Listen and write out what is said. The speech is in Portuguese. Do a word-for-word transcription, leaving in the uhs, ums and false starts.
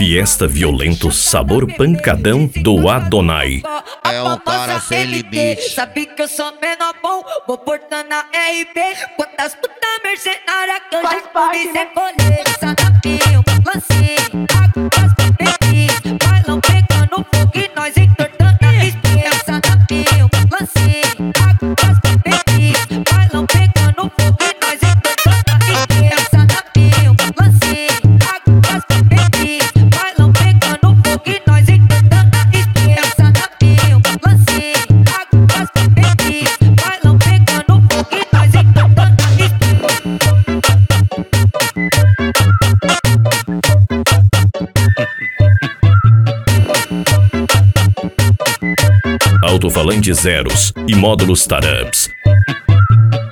Fiesta Violento Sabor Pancadão do Adonai. É um cara sem limite. Sabe que eu sou menor bom, vou portando a R P. Quantas putas mercenárias que eu já polícia colher. Sanapinho, lancei, águas pra beber. Bailão pegando fogo e nós entortando a espinha. Sanapinho, lancei, águas pra beber. Bailão pegando fogo e nós entortando a espinha. Sanapinho, lancei, águas pra beber. Bailão pegando fogo e nós entortando a espinha. Sanapinho, lancei, águas pra beber. Bailão pegando fogo e nós entortando a espinha. Alto-falante Zeros e módulos Taraps.